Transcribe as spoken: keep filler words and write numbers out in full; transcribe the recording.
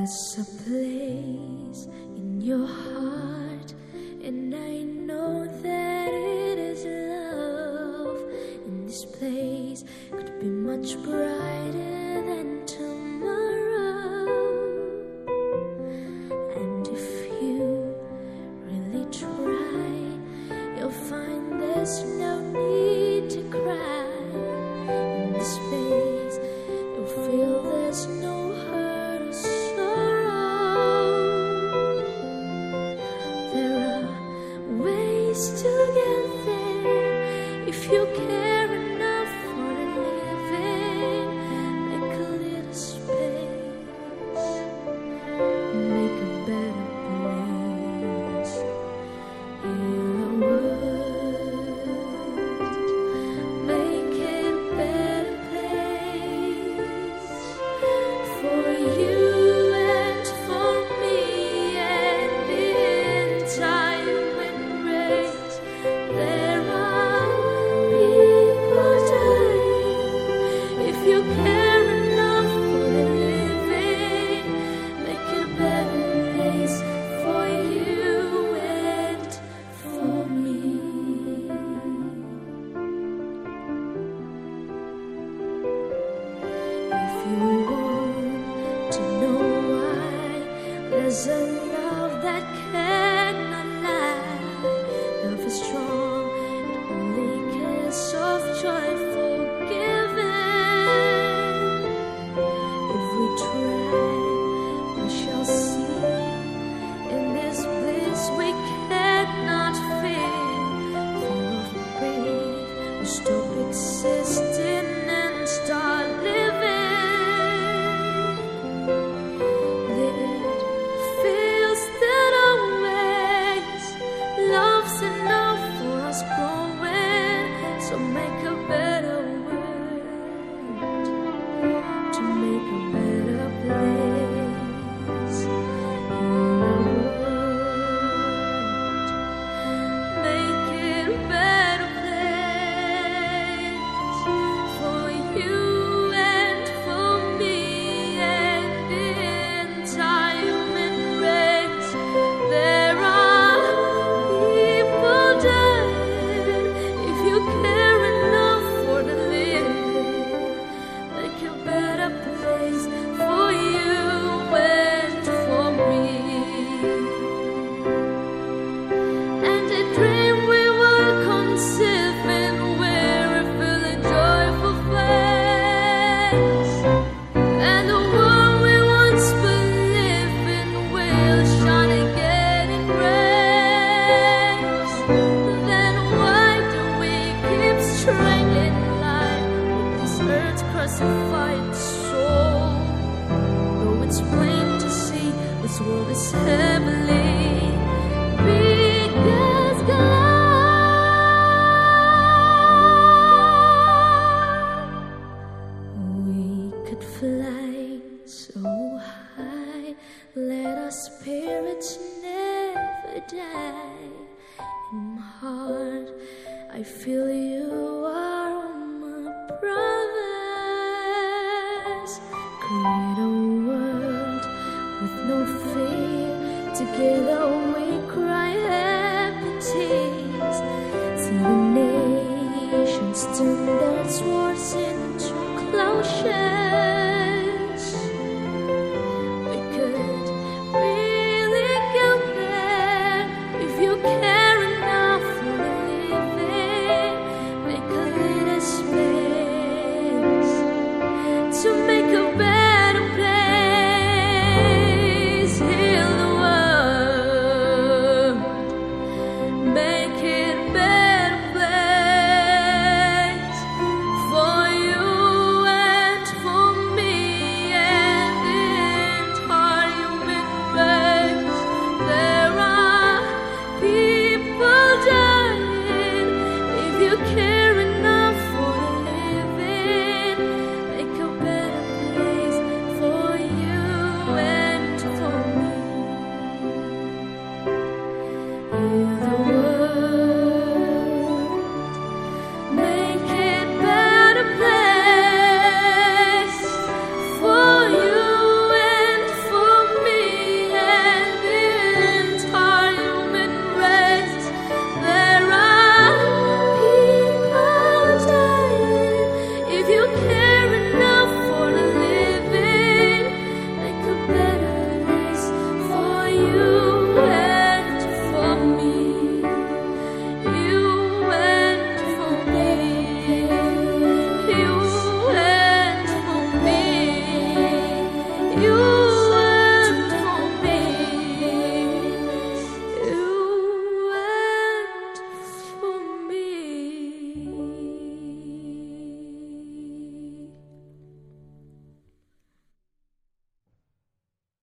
There's a place in your heart, and I know that it is love. And this place could be much brighter than tomorrow. And if you really try, you'll find there's no need to cry. In this place, you'll feel there's no hurt or sorrow. There are ways to get there if you care enough for the living. Make a little space, make a better place. Hear a word, make it a better place for you and for me and the entire human race. There are people dying. If you care enough for the living, make it a better place for you and for me. If you want to know why, there's a love that cannot lie. Love is strong, it only cares of joy forgiven. If we try, we shall see. In this bliss we cannot feel. Fear of pain will stop existing and start living. It feels that always love's enough for us growing. So make a better world, to make a better place. In a world, make it a better place for you and for me and the entire human race. There are people dying. If you care enough for the living, make a better place for you and for me. And a dream we were conceiving, where we feel a joyful place. And the world we once believed in will shine again in grace. Then why do we keep strangling life with this earth's crucified soul? Though it's plain to see this world is heavenly, because God, we could fly so high, let our spirits never die. In my heart, I feel you are all my brothers. Create a world with no fear. Together we cry happy tears. See the nations turn their swords into plowshares. We could really go there if you care enough for the living. Make a little space to make a better place. Heal the world, make it a better place for you and for me and the entire human race. There are people dying. If you care